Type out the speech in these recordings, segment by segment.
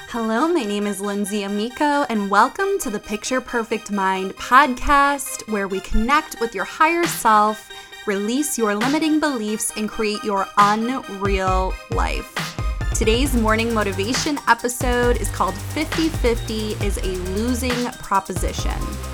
Hello, my name is Lindsay Amico, and welcome to the Picture Perfect Mind podcast, where we connect with your higher self, release your limiting beliefs, and create your unreal life. Today's morning motivation episode is called 50-50 is a losing proposition.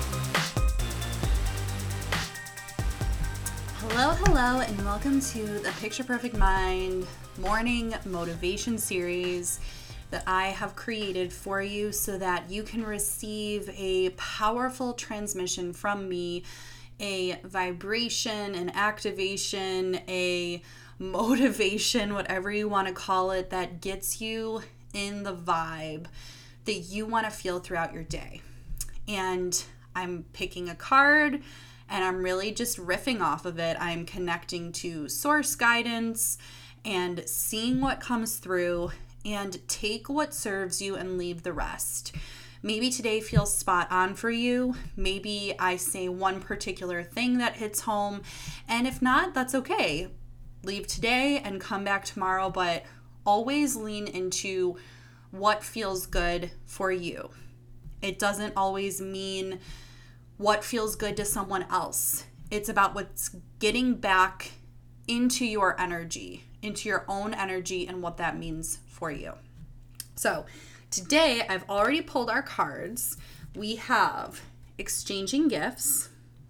Hello, and welcome to the Picture Perfect Mind morning motivation series that I have created for you so that you can receive a powerful transmission from me, a vibration, an activation, a motivation, whatever you want to call it, that gets you in the vibe that you want to feel throughout your day. And I'm picking a card and I'm really just riffing off of it. I'm connecting to source guidance and seeing what comes through, and take what serves you and leave the rest. Maybe today feels spot on for you. Maybe I say one particular thing that hits home, and if not, that's okay. Leave today and come back tomorrow, but always lean into what feels good for you. It doesn't always mean what feels good to someone else. It's about what's getting back into your energy, into your own energy, and what that means for you. So today I've already pulled our cards. We have exchanging gifts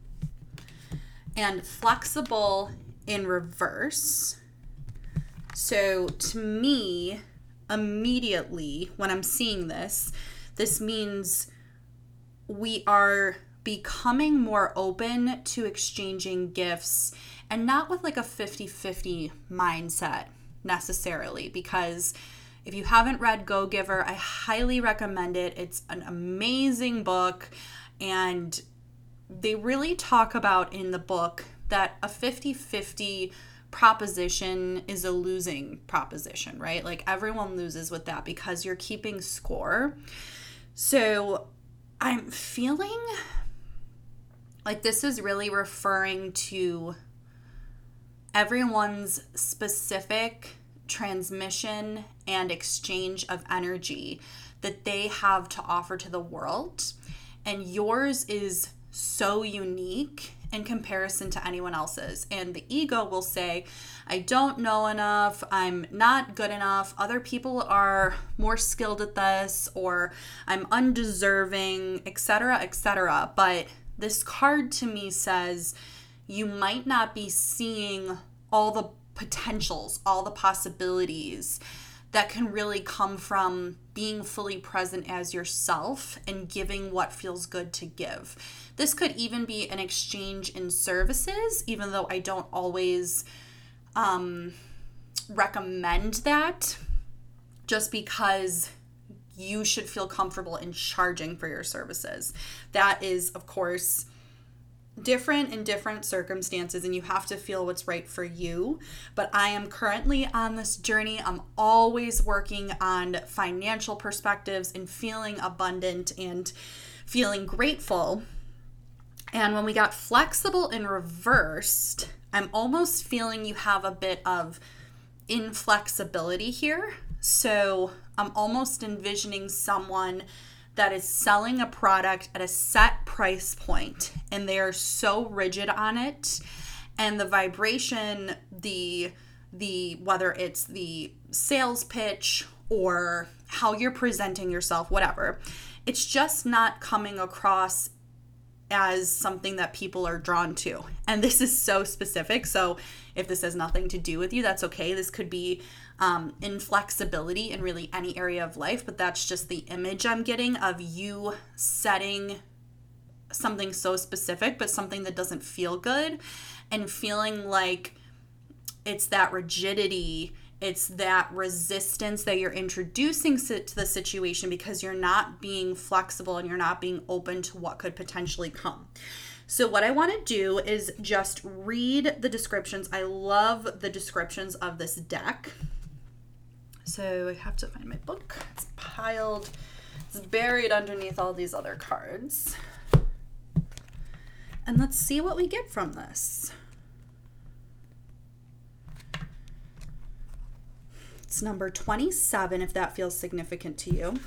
and flexible in reverse. So to me, immediately when I'm seeing this means we are becoming more open to exchanging gifts, and not with like a 50-50 mindset necessarily, because if you haven't read Go Giver, I highly recommend it. It's an amazing book, and they really talk about in the book that a 50-50 proposition is a losing proposition, right? Like everyone loses with that because you're keeping score. So I'm feeling like this is really referring to everyone's specific transmission and exchange of energy that they have to offer to the world. And yours is so unique in comparison to anyone else's. And the ego will say, I don't know enough, I'm not good enough, other people are more skilled at this, or I'm undeserving, etc., etc. But this card to me says you might not be seeing all the potentials, all the possibilities that can really come from being fully present as yourself and giving what feels good to give. This could even be an exchange in services, even though I don't always recommend that, just because you should feel comfortable in charging for your services. That is, of course, different in different circumstances, and you have to feel what's right for you. But I am currently on this journey. I'm always working on financial perspectives and feeling abundant and feeling grateful. And when we got flexible and reversed, I'm almost feeling you have a bit of inflexibility here. So I'm almost envisioning someone that is selling a product at a set price point, and they are so rigid on it, and the vibration, the whether it's the sales pitch or how you're presenting yourself, whatever, it's just not coming across as something that people are drawn to. And this is so specific, so if this has nothing to do with you, that's okay. This could be inflexibility in really any area of life, but that's just the image I'm getting of you setting something so specific, but something that doesn't feel good, and feeling like it's that rigidity, it's that resistance that you're introducing to the situation because you're not being flexible and you're not being open to what could potentially come. So what I want to do is just read the descriptions. I love the descriptions of this deck. So I have to find my book. It's buried underneath all these other cards. And let's see what we get from this. It's number 27, if that feels significant to you.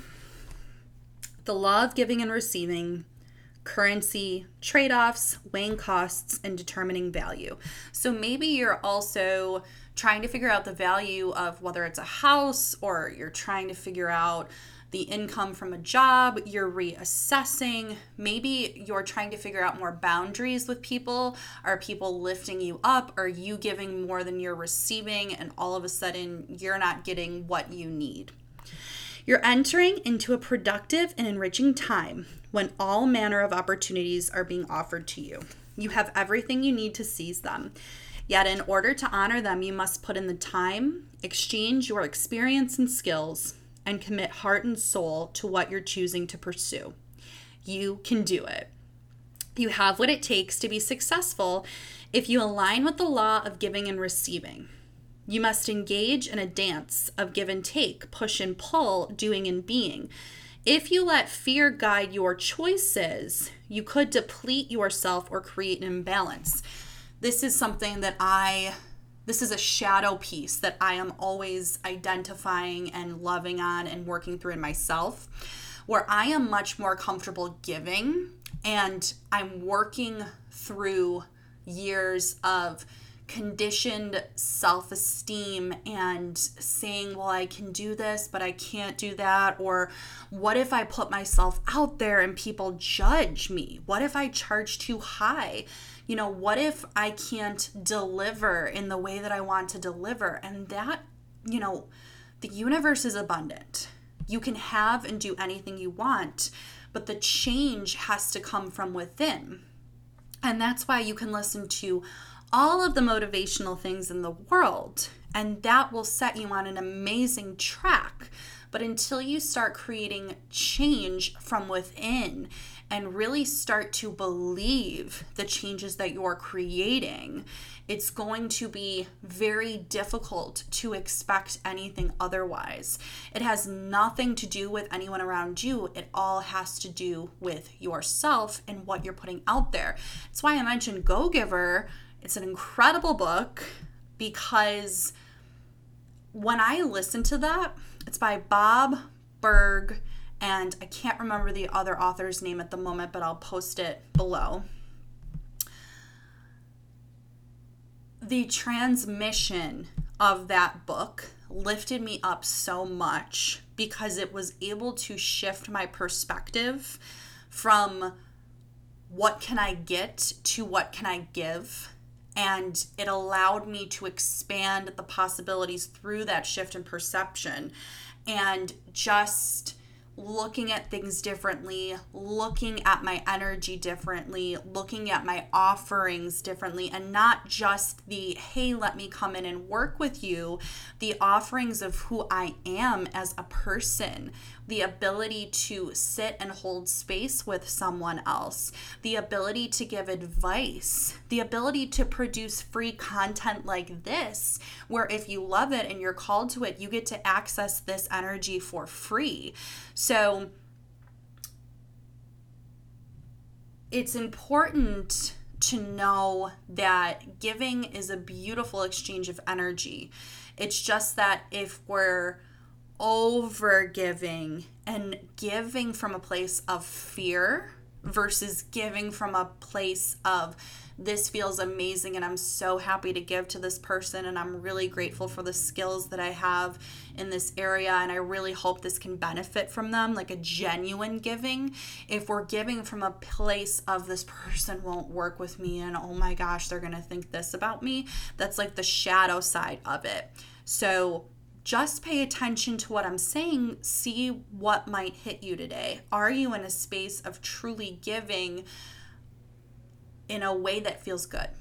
The law of giving and receiving, currency, trade-offs, weighing costs, and determining value. So maybe you're also trying to figure out the value of whether it's a house, or you're trying to figure out the income from a job, you're reassessing. Maybe you're trying to figure out more boundaries with people. Are people lifting you up? Are you giving more than you're receiving? And all of a sudden, you're not getting what you need. You're entering into a productive and enriching time when all manner of opportunities are being offered to you. You have everything you need to seize them. Yet in order to honor them, you must put in the time, exchange your experience and skills, and commit heart and soul to what you're choosing to pursue. You can do it. You have what it takes to be successful if you align with the law of giving and receiving. You must engage in a dance of give and take, push and pull, doing and being. If you let fear guide your choices, you could deplete yourself or create an imbalance. This is something that this is a shadow piece that I am always identifying and loving on and working through in myself, where I am much more comfortable giving, and I'm working through years of conditioned self-esteem and saying, well, I can do this, but I can't do that. Or what if I put myself out there and people judge me? What if I charge too high? What if I can't deliver in the way that I want to deliver? And that, the universe is abundant. You can have and do anything you want, but the change has to come from within. And that's why you can listen to all of the motivational things in the world, and that will set you on an amazing track. But until you start creating change from within and really start to believe the changes that you're creating, it's going to be very difficult to expect anything otherwise. It has nothing to do with anyone around you. It all has to do with yourself and what you're putting out there. That's why I mentioned Go Giver. It's an incredible book because when I listen to that, it's by Bob Burg, and I can't remember the other author's name at the moment, but I'll post it below. The transmission of that book lifted me up so much because it was able to shift my perspective from what can I get to what can I give. And it allowed me to expand the possibilities through that shift in perception and just looking at things differently, looking at my energy differently, looking at my offerings differently, and not just the, hey, let me come in and work with you, the offerings of who I am as a person, the ability to sit and hold space with someone else, the ability to give advice, the ability to produce free content like this, where if you love it and you're called to it, you get to access this energy for free. So it's important to know that giving is a beautiful exchange of energy. It's just that if we're over giving and giving from a place of fear versus giving from a place of this feels amazing and I'm so happy to give to this person and I'm really grateful for the skills that I have in this area and I really hope this can benefit from them, like a genuine giving. If we're giving from a place of this person won't work with me and oh my gosh, they're gonna think this about me, that's like the shadow side of it. So just pay attention to what I'm saying. See what might hit you today. Are you in a space of truly giving in a way that feels good?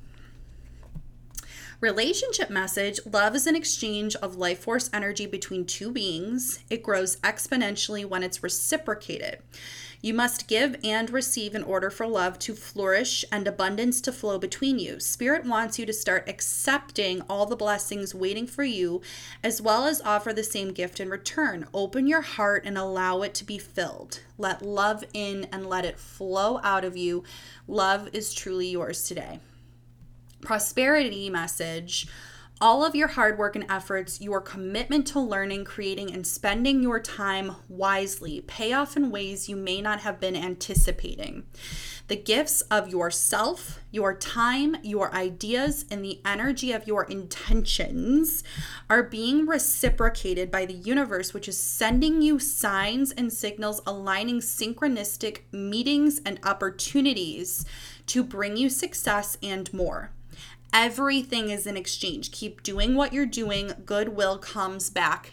Relationship message: love is an exchange of life force energy between two beings. It grows exponentially when it's reciprocated. You must give and receive in order for love to flourish and abundance to flow between you. Spirit wants you to start accepting all the blessings waiting for you, as well as offer the same gift in return. Open your heart and allow it to be filled. Let love in and let it flow out of you. Love is truly yours today. Prosperity message: All of your hard work and efforts, your commitment to learning, creating, and spending your time wisely pay off in ways you may not have been anticipating. The gifts of yourself, your time, your ideas, and the energy of your intentions are being reciprocated by the universe, which is sending you signs and signals aligning synchronistic meetings and opportunities to bring you success and more. Everything is in exchange. Keep doing what you're doing. Goodwill comes back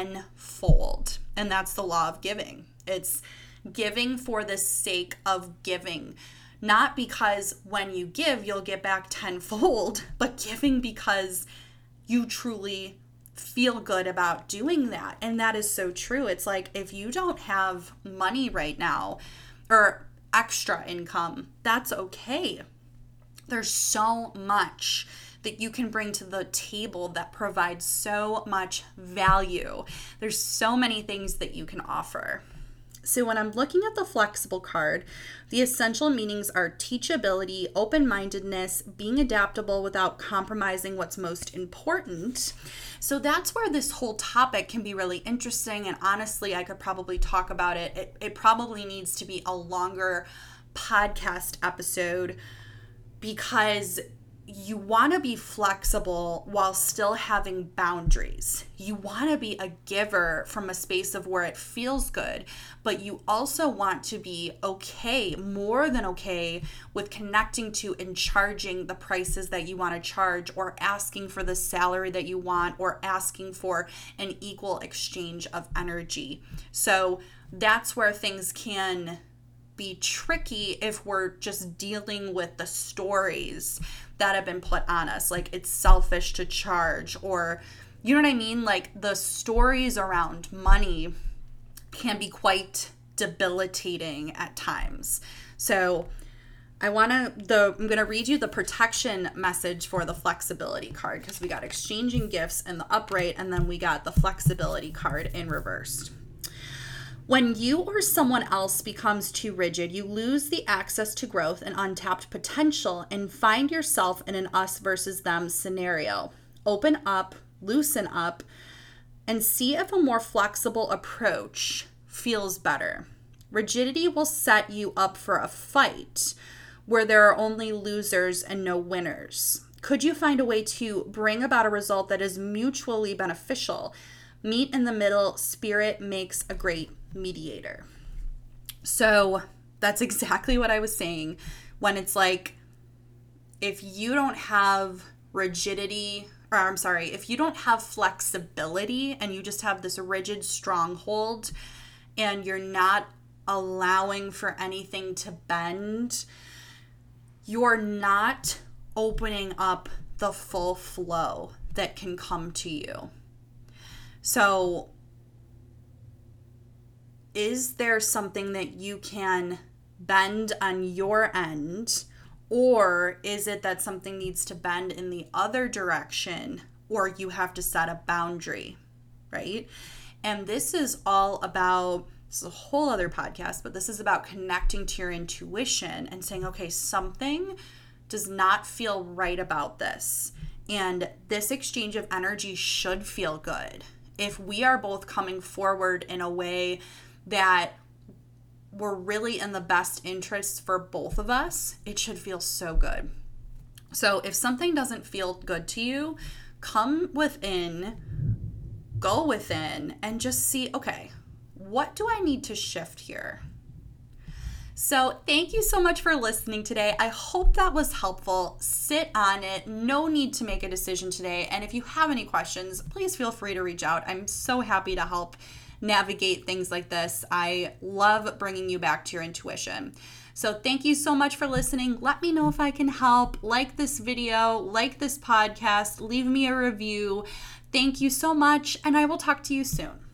tenfold. And that's the law of giving. It's giving for the sake of giving. Not because when you give, you'll get back tenfold, but giving because you truly feel good about doing that. And that is so true. It's like if you don't have money right now or extra income, that's okay. There's so much that you can bring to the table that provides so much value. There's so many things that you can offer. So when I'm looking at the flexible card, the essential meanings are teachability, open-mindedness, being adaptable without compromising what's most important. So that's where this whole topic can be really interesting. And honestly, I could probably talk about it. It probably needs to be a longer podcast episode, because you want to be flexible while still having boundaries. You want to be a giver from a space of where it feels good, but you also want to be okay, more than okay, with connecting to and charging the prices that you want to charge, or asking for the salary that you want, or asking for an equal exchange of energy. So that's where things can be tricky if we're just dealing with the stories that have been put on us. Like it's selfish to charge, or you know what I mean? Like the stories around money can be quite debilitating at times. So I'm going to read you the protection message for the flexibility card, because we got exchanging gifts in the upright, and then we got the flexibility card in reversed. When you or someone else becomes too rigid, you lose the access to growth and untapped potential and find yourself in an us versus them scenario. Open up, loosen up, and see if a more flexible approach feels better. Rigidity will set you up for a fight where there are only losers and no winners. Could you find a way to bring about a result that is mutually beneficial? Meet in the middle. Spirit makes a great mediator. So that's exactly what I was saying when it's like, if you don't have rigidity, or I'm sorry, if you don't have flexibility and you just have this rigid stronghold and you're not allowing for anything to bend, you're not opening up the full flow that can come to you. So is there something that you can bend on your end, or is it that something needs to bend in the other direction, or you have to set a boundary, right? And this is all about, this is a whole other podcast, but this is about connecting to your intuition and saying, okay, something does not feel right about this, and this exchange of energy should feel good. If we are both coming forward in a way that we're really in the best interest for both of us, it should feel so good. So if something doesn't feel good to you, come within, go within, and just see, okay, what do I need to shift here? So thank you so much for listening today. I hope that was helpful. Sit on it. No need to make a decision today. And if you have any questions, please feel free to reach out. I'm so happy to help navigate things like this. I love bringing you back to your intuition. So thank you so much for listening. Let me know if I can help. Like this video, like this podcast, leave me a review. Thank you so much, and I will talk to you soon.